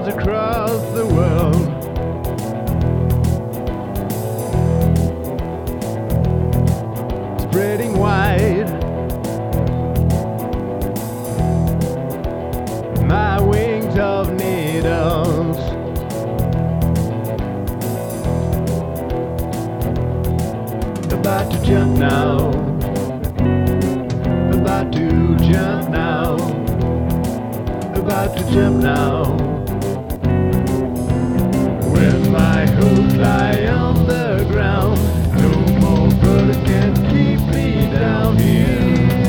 across the world. Spreading wide my wings of needles. About to jump now, about to jump now, about to jump now. When my hooves lie on the ground, no more bullets can keep me down here.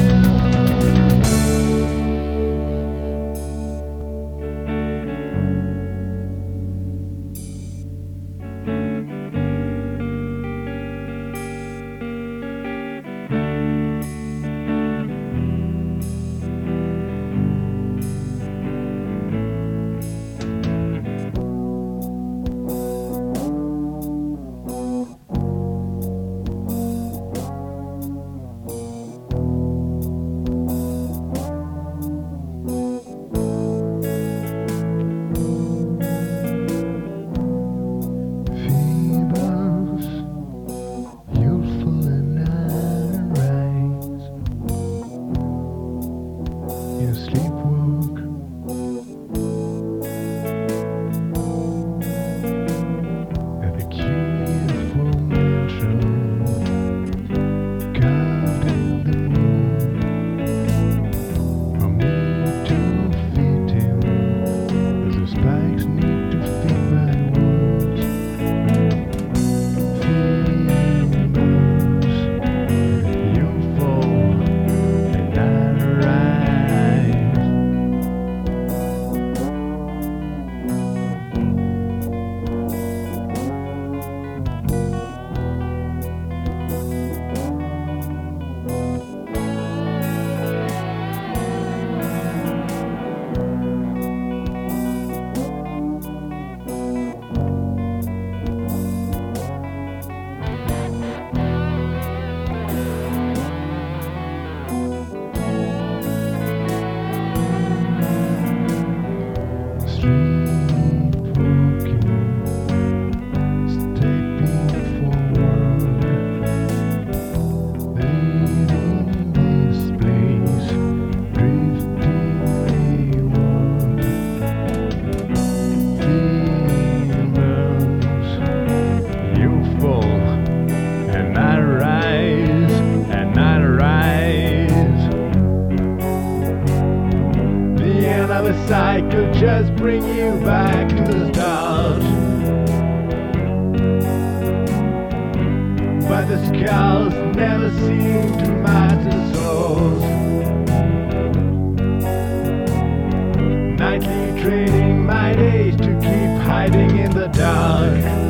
The cycle just bring you back to the start, but the scars never seem to match the souls. Nightly trading my days to keep hiding in the dark.